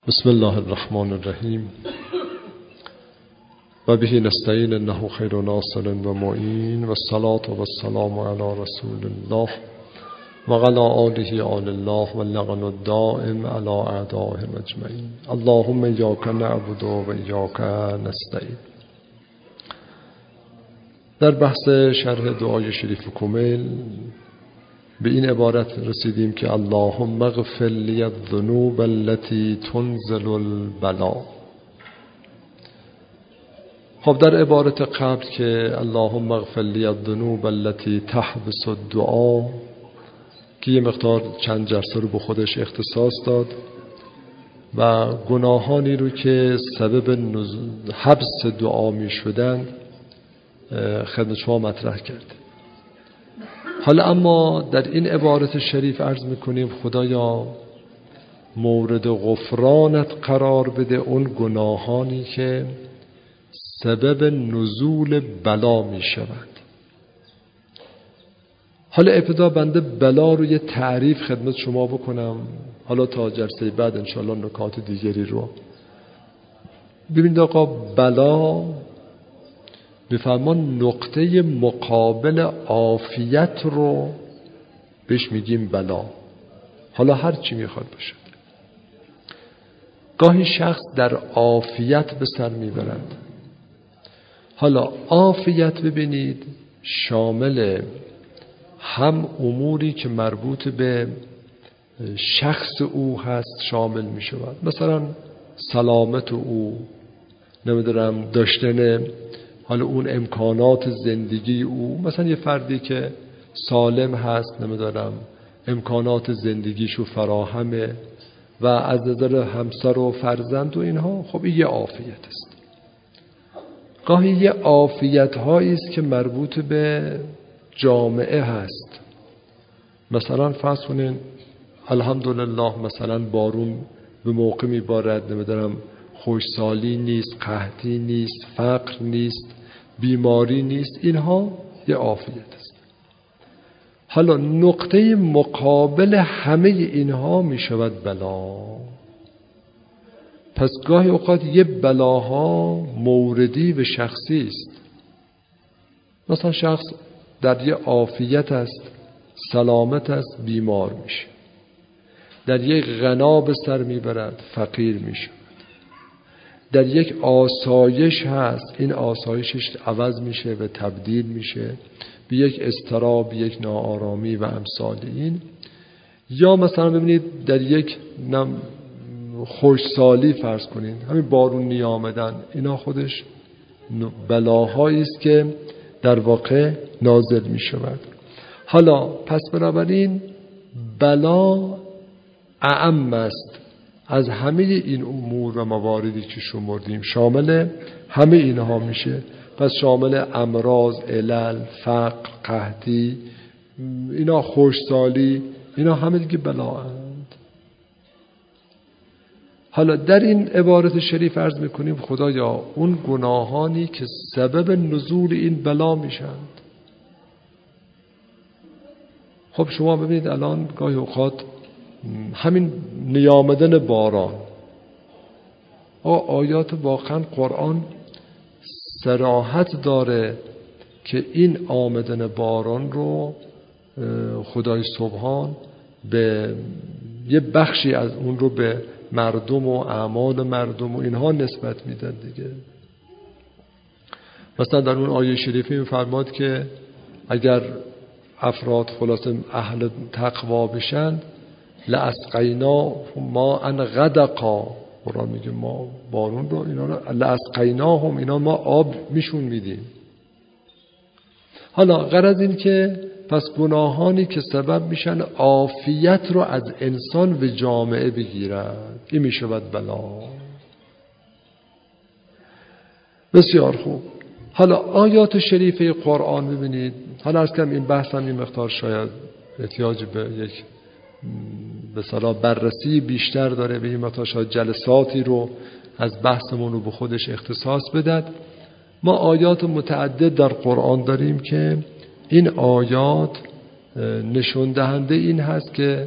بسم الله الرحمن الرحیم و به نستعین انه خیر ناصر و معین و الصلاة و السلام علی رسول الله و علی آله آل الله و اللعن الدائم علی اعدائهم اجمعین. اللهم ایاک نعبد و ایاک نستعین. در بحث شرح دعای شریف کمیل به این عبارت رسیدیم که اللهم اغفر لی الذنوب التي تنزل البلاء. خب در عبارت قبل که اللهم اغفر لی الذنوب التي تحبس الدعاء که یه مقدار چند جلسه رو به خودش اختصاص داد و گناهانی رو که سبب حبس دعا می شدن خدمت شما مطرح کرد. حالا اما در این عبارت شریف عرض میکنیم خدایا مورد غفرانت قرار بده اون گناهانی که سبب نزول بلا می شود. حالا ابتدا بنده بلا رو یه تعریف خدمت شما بکنم، حالا تا جلسه بعد انشاءالله نکات دیگری رو ببینید. آقا بلا بفرمان نقطه مقابل عافیت رو بهش میگیم بلا، حالا هر چی میخواد باشه. گاهی شخص در عافیت به سر میبرد. حالا عافیت ببینید شامل هم اموری که مربوط به شخص او هست شامل میشود، مثلا سلامت او، نمیدونم داشتن حالا اون امکانات زندگی او، مثلا یه فردی که سالم هست نمیدونم امکانات زندگیشو فراهمه و از نظر همسر و فرزند و اینها، خب این یه عافیت است. گاهی یه عافیت هایی است که مربوط به جامعه هست، مثلا فرض کنین الحمدلله مثلا بارون به موقع میبارد، نمیدونم خوشسالی نیست، قحطی نیست، فقر نیست، بیماری نیست، اینها یه عافیت است. حالا نقطه مقابل همه اینها می شود بلا. پس گاهی اوقات یه بلاها موردی به شخصی است. مثلا شخص در یه عافیت است، سلامت است، بیمار میشه. در یک غنا به سر میبرد، فقیر میشه. در یک آسایش هست، این آسایشش عوض میشه و تبدیل میشه به یک اضطراب، یک ناآرامی و امثال این. یا مثلا ببینید در یک خوشسالی فرض کنید، همین بارونی آمدن، اینا خودش بلاهایی است که در واقع نازل میشود. حالا پس بنابراین بلا اعم است از همه این امور و مواردی که شمردیم، شامل همه اینها میشه. پس شامل امراض، علل، فقر، قحطی، اینا خوشسالی، اینا همه دیگه بلااند. حالا در این عبارت شریف عرض میکنیم خدایا اون گناهانی که سبب نزول این بلا میشند. خب شما ببینید الان گاهی اوقات همین نیامدن باران، آیات واقعا قرآن صراحت داره که این آمدن باران رو خدای سبحان به یه بخشی از اون رو به مردم و اعمال مردم و اینها نسبت میدن دیگه. مثلا در اون آیه شریفی میفرماد که اگر افراد خلاصه اهل تقوا بشن لاسقینا ما ان غدقا، قرآن میگه ما بارون رو اینا رو لاسقیناهم، اینا ما آب میشون میدیم. حالا غرض این که پس گناهانی که سبب میشن عافیت رو از انسان و جامعه بگیرد، این میشود بلا. بسیار خوب. حالا آیات شریفه قرآن ببینید، حالا از کم این بحثم این مقدار شاید احتیاج به یک به صلاح بررسی بیشتر داره، به این مقدار شاید جلساتی رو از بحثمون رو به خودش اختصاص بدد. ما آیات متعدد در قرآن داریم که این آیات نشون دهنده این هست که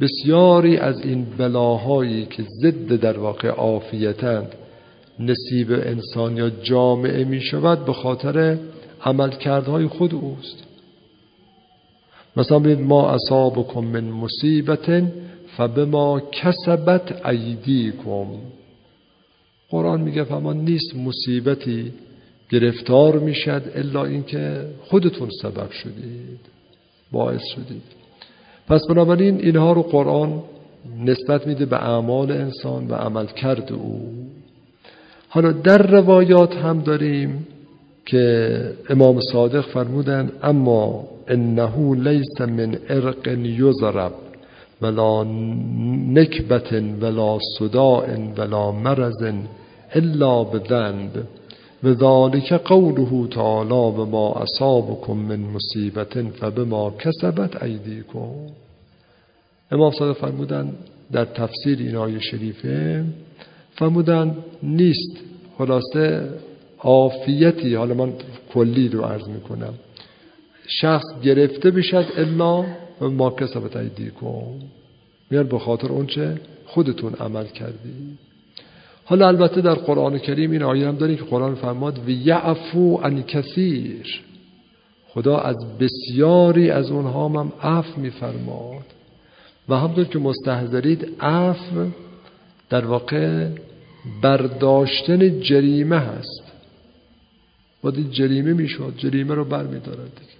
بسیاری از این بلاهایی که ضد در واقع عافیتند نصیب انسان یا جامعه می شود به خاطر عملکردهای خود اوست. مثلا ببینید ما اصابکم من مصیبت فبما کسبت ایدیکم. قرآن میگه فما نیست مصیبتی گرفتار میشد الا اینکه خودتون سبب شدید، باعث شدید. پس بنابراین اینها رو قرآن نسبت میده به اعمال انسان و عمل کرد او. حالا در روایات هم داریم که امام صادق فرمودن اما انه لیس من ارق یضرب ولا نکبت ولا صداع ولا مرض الا بذنب و ذلك قوله تعالی و ما اصابکم من مصیبت فبما کسبت ایدیکم. امام صادق فرمودن در تفسیر این آیه شریفه فرمودن نیست خلاصه عافیتی، حالا من کلی رو عرض میکنم، شخص گرفته بشد الا ما کسبت ایدیکم، میان به خاطر اونچه خودتون عمل کردید. حالا البته در قرآن کریم این آیه هم داریم که قرآن فرماد و یعفو عن کثیر، خدا از بسیاری از اونها هم عفو میفرماد. و همونطور که مستحضرید عفو در واقع برداشتن جریمه هست. باید جریمه میشود، جریمه رو بر میدارد دیگه.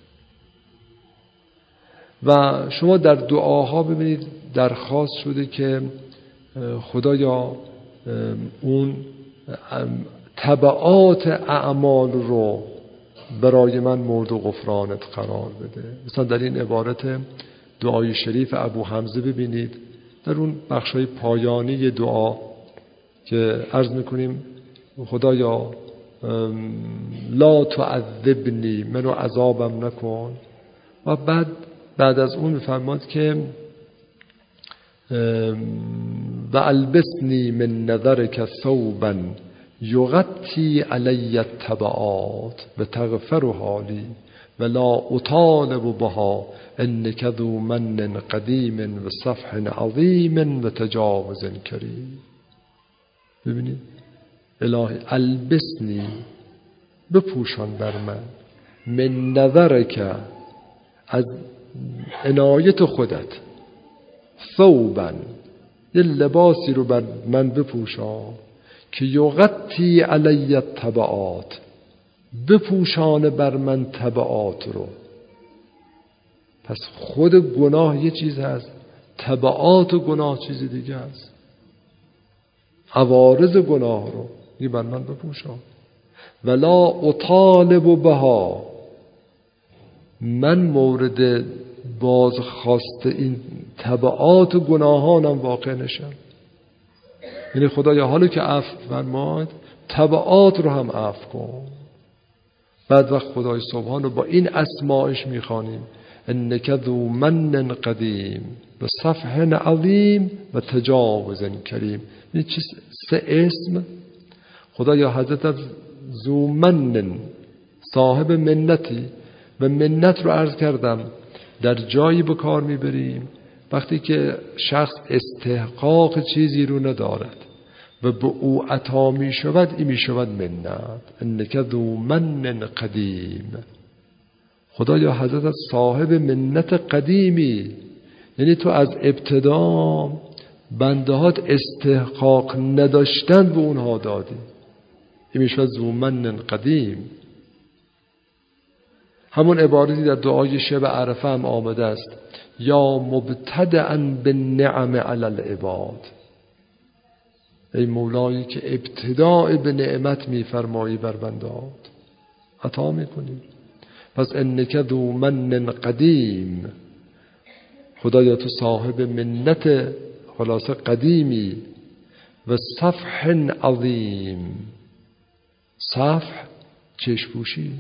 و شما در دعاها ببینید درخواست شده که خدایا اون تبعات اعمال رو برای من مورد غفرانت قرار بده. مثلا در این عبارت دعای شریف ابو حمزه ببینید در اون بخشای پایانی دعا که عرض میکنیم خدایا لا تعذبنی، منو عذابم نکن. و بعد از اون میفرماد که و البسنی من نظرک ثوبا یغطی علی التبعات و تغفر حالی و لا اطالب بها انک ذو من قدیم و صفح عظیم و تجاوز کریم. ببینید الهی البسنی، بپوشان بر من نظرک، از عنایت خودت، ثوبا، یه لباسی رو بر من بپوشان که یغطی علی التبعات، بپوشانه بر من تبعات رو. پس خود گناه یه چیز هست، تبعات گناه چیز دیگه هست. عوارض گناه رو یه بر من بپوشان. ولا اطالب بها، من مورد بازخواست این تبعات گناهانم واقع نشم. یعنی خدایا حالا که عفو فرماد تبعات رو هم عفو کن. بعد وقت خدای سبحان رو با این اسمایش میخوانیم انک ذو من قدیم و صفح عظیم و تجاوز کریم. این چیز سه اسم. خدایا حضرت ذو من، صاحب منتی، و منت رو عرض کردم در جایی به کار میبریم وقتی که شخص استحقاق چیزی رو ندارد و به او عطا می شود، این می شود منت. انک ذو من قدیم، خدایا حضرت صاحب منت قدیمی، یعنی تو از ابتدا بندهات استحقاق نداشتن به اونها دادی، این می شود ذو من قدیم. همون عبارتی در دعای شب عرفه هم آمده است یا مبتدعا بالنعم علی العباد، ای مولایی که ابتداء به نعمت میفرمایی بر بندات، عطا میکنی. پس انک ذو من قدیم، خدایا تو صاحب منت خلاصه قدیمی. و صفح عظیم، صفح چشم‌پوشی،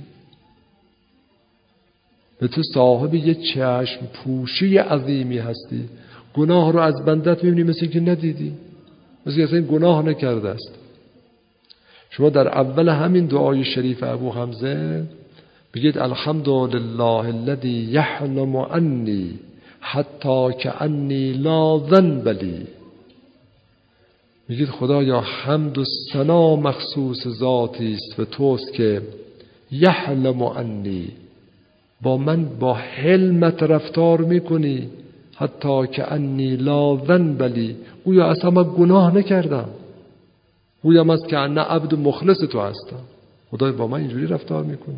و تو صاحب یه چشم پوشی عظیمی هستی. گناه رو از بندت میبینی مثل که ندیدی، مثل که اصلا گناه نکرده است. شما در اول همین دعای شریف ابو حمزه بگید الحمدلله الذی یحلم عنی حتی که انی لا ذنب لی. میگید خدایا حمد و ثنا مخصوص ذاتی است و توست که یحلم انی، با من با حلمت رفتار میکنی. حتی که انی لا ذنب لی، گویا اصلا من گناه نکردم، گویا من که انا عبد مخلص تو هستم، خدای با من اینجوری رفتار میکنی.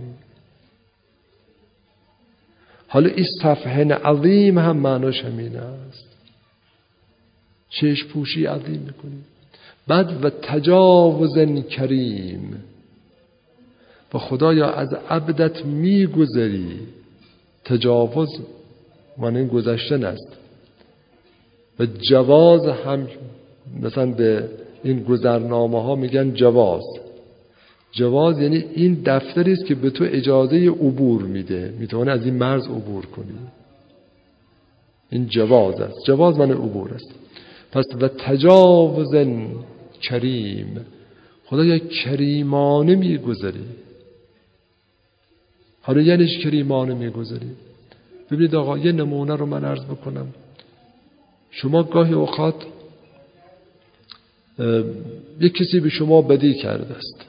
حالا این صفحه عظیم هم معناش همین است، چشم پوشی عظیم میکنی. بعد و تجاوز کریم، و خدایا از عبدت میگذری. تجاوز معنی گذشتن است و جواز هم مثلا به این گذرنامه ها میگن جواز. جواز یعنی این دفتری است که به تو اجازه عبور میده، میتونی از این مرز عبور کنی. این جواز است، جواز معنی عبور است. پس و تجاوز کریم، خدایا کریمانه میگذری. حالا یعنی کریمانه میگذری. ببینید آقا یه نمونه رو من عرض بکنم. شما گاهی اوقات یک کسی به شما بدی کرده است،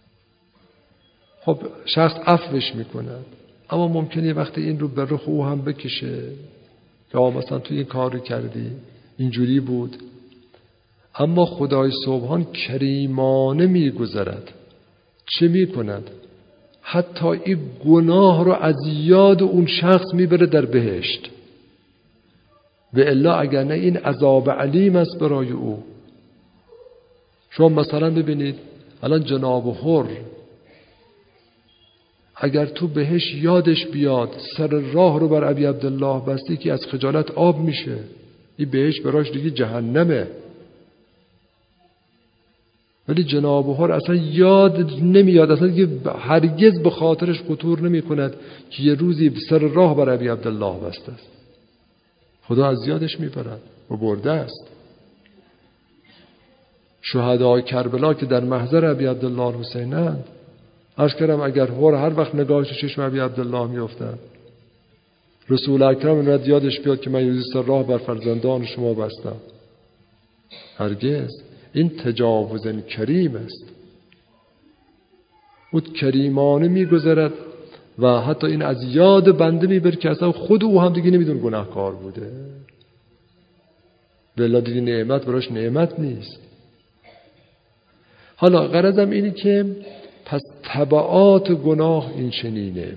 خب شخص عفوش میکند، اما ممکنه وقتی این رو به رخ او هم بکشه که مثلا تو این کاری کردی، اینجوری بود. اما خدای سبحان کریمانه میگذرد. چه میکند؟ حتی این گناه رو از یاد اون شخص میبره در بهشت، و الا اگر نه این عذاب علیم است برای او. شما مثلا ببینید الان جناب حر اگر تو بهش یادش بیاد سر راه رو بر ابی عبدالله بستی که از خجالت آب میشه، این بهش براش دیگه جهنمه. ولی جناب حر اصلا یاد نمیاد، اصلا دیگه هرگز به خاطرش خطور نمی کند که یه روزی سر راه بر ابی عبدالله بسته است. خدا از یادش میبرد و برده است. شهدای کربلا که در محضر ابی عبدالله حسینند، عرض کردم اگر هر وقت نگاهش چشم ابی عبدالله میافتد، رسول اکرم رد یادش بیاد که من یه روزی سر راه بر فرزندان شما بستم. هرگز. این تجاوز کریم است. او کریمانه میگذرد و حتی این از یاد بنده میبره که اصلا خود او هم دیگه نمیدون گناهکار بوده، ولی دیگه نعمت براش نعمت نیست. حالا غرضم اینه که پس تبعات گناه این چنینه.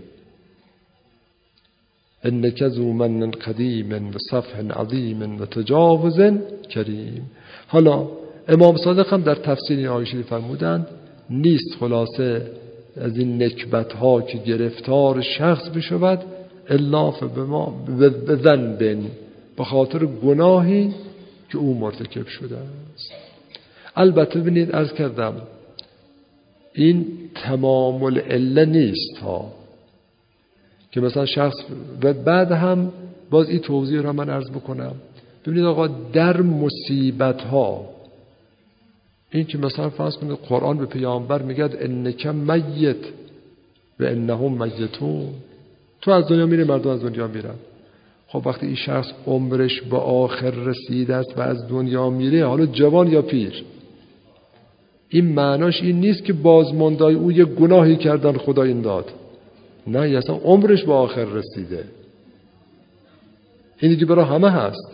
انک ذو من قدیم و صفح عظیم و تجاوز کریم. حالا امام صادق هم در تفسیر این آیه شریف فرمودند نیست خلاصه از این نکبت ها که گرفتار شخص بشود الا به ذنب، به خاطر گناهی که او مرتکب شده است. البته ببینید عرض کردم این تمام العله نیست ها، که مثلا شخص و بعد هم باز این توضیح را من عرض بکنم. ببینید آقا در مصیبت ها این که مثلا فرض کنید قرآن به پیامبر میگه انک میت و انهم میتون، تو از دنیا میری مردم از دنیا میرن. خب وقتی این شخص عمرش به آخر رسیده است و از دنیا میره، حالا جوان یا پیر، این معناش این نیست که بازماندای او یه گناهی کردن خدا این داد. نه، اصلا عمرش به آخر رسیده. این دیگه برای همه هست.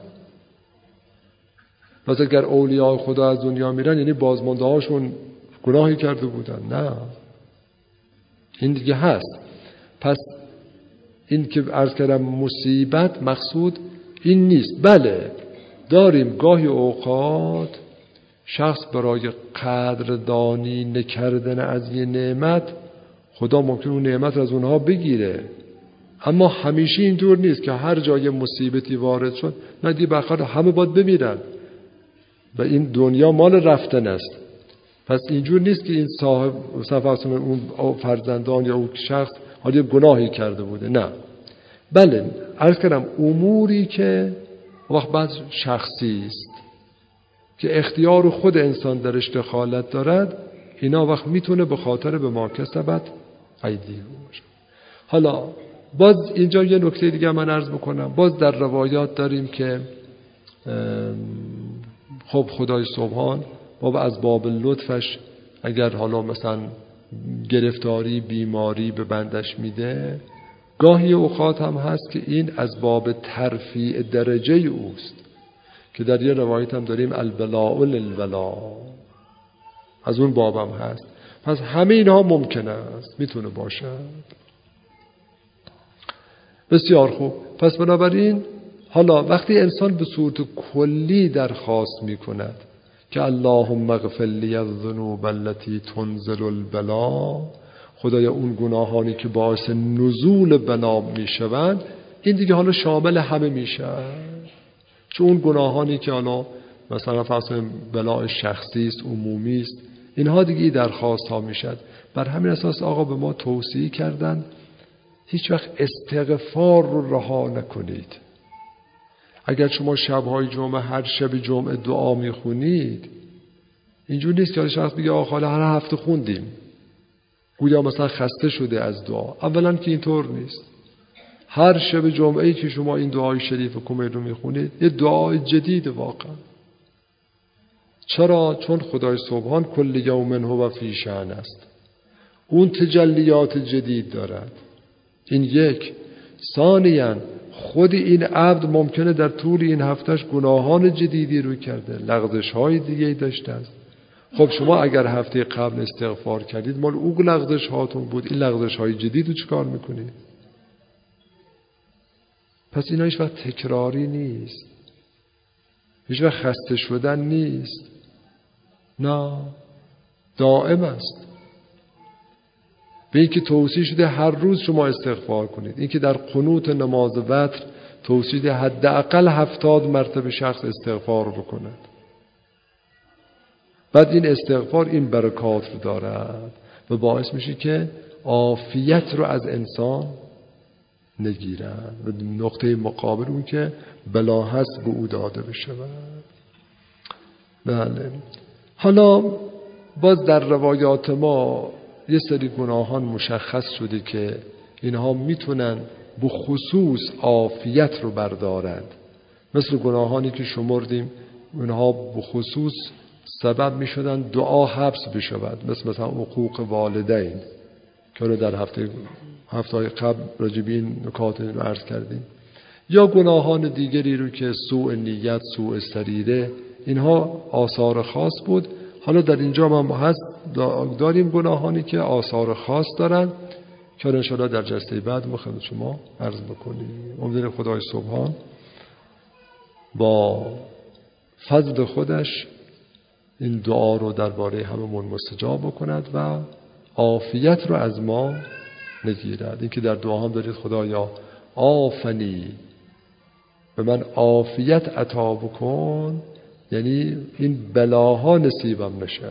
پس اگر اولیاء خدا از دنیا میرن یعنی بازمانده هاشون گناهی کرده بودن؟ نه، این دیگه هست. پس این که عرض کردم مصیبت مقصود این نیست. بله داریم گاهی اوقات شخص برای قدردانی نکردن از یه نعمت خدا ممکن اون نعمت از اونها بگیره، اما همیشه اینطور نیست که هر جای مصیبتی وارد شد نه دیگه بخاطر همه باید بمیرن و این دنیا مال رفتن است. پس اینجور نیست که این صاحب اون فرزندان یا اون شخص حالا گناهی کرده بوده. نه، بله عرض کردم اموری که وقت بعد شخصی است که اختیار خود انسان درش دخالت دارد، اینا وقت میتونه به خاطر به ما کسبت ایدیهم باشه. حالا باز اینجا یه نکته دیگه من عرض بکنم. باز در روایات داریم که خب خدای سبحان بابا از باب لطفش اگر حالا مثلا گرفتاری بیماری به بندش میده، گاهی اوقات هم هست که این از باب ترفیع درجه اوست، که در یه روایت هم داریم البلاء للولا، از اون بابم هست. پس همه اینها ممکنه است، میتونه باشد. بسیار خوب. پس بنابراین حالا وقتی انسان به صورت کلی درخواست میکند که اللهم اغفر لی الذنوب التي تنزل البلا، خدایا اون گناهانی که باعث نزول بلا میشوند، این دیگه حالا شامل همه میشه. چون اون گناهانی که حالا مثلا فرض بلا شخصی است، عمومی است، اینها دیگه درخواست ها میشد. بر همین اساس آقا به ما توصیه کردن هیچ وقت استغفار رو رها نکنید. اگر شما شب‌های جمعه هر شب جمعه دعا میخونید، اینجور نیست که شخص بگه آقا حالا هر هفته خوندیم، گویا مثلا خسته شده از دعا. اولا که اینطور نیست. هر شب جمعه‌ای که شما این دعای شریف کمیل رو میخونید، یه دعای جدید واقعا. چرا؟ چون خدای سبحان کل یوم هو فی شأن است. اون تجلیات جدید دارد. این یک. ثانیاً خود این عبد ممکنه در طول این هفتهش گناهان جدیدی رو کرده، لغزش‌های دیگه داشته است. خب شما اگر هفته قبل استغفار کردید، مال اون لغزش هاتون بود، این لغزش‌های جدید رو چیکار میکنید؟ پس اینا هیچ وقت تکراری نیست، هیچ وقت خسته شدن نیست، نه، دائم است. به این که توصیه شده هر روز شما استغفار کنید. این که در قنوت نماز وتر توصیه شده حداقل 70 مرتبه شخص استغفار بکند. بعد این استغفار این برکات رو دارد و باعث میشه که عافیت رو از انسان نگیرد و نقطه مقابل اون که بلا هست به او داده بشه. بله. حالا باز در روایات ما یه سری گناهان مشخص شده که اینها میتونن به خصوص عافیت رو بردارند. مثل گناهانی که شمردیم، اونها به خصوص سبب میشدن دعا حبس بشود، مثلا حقوق والدین که رو در هفته قبل راجع به این نکات رو عرض کردیم، یا گناهان دیگری رو که سوء نیت، سوء سریره، اینها آثار خاص بود. حالا در اینجا ما هست داریم گناهانی که آثار خاص دارن که ان شاءالله در جلسه بعد ما خدمت شما عرض بکنیم. امیدوارم خدای سبحان با فضل خودش این دعا رو درباره هممون مستجاب بکند و عافیت رو از ما نگیرد. این که در دعا هم دارید خدایا عافنی، به من عافیت عطا بکن، یعنی این بلاها نصیبم نشه.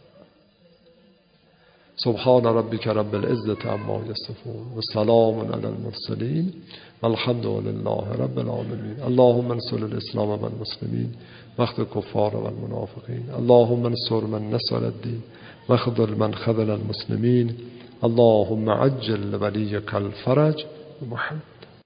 سبحان ربک رب العزة عما یصفون و سلام علی المرسلین والحمد لله رب العالمین. اللهم انصر الاسلام و المسلمین واخذل الكفار والمنافقین. اللهم انصر من نصر الدین واخذل من خذل المسلمین. اللهم عجل لولیک الفرج. محمد.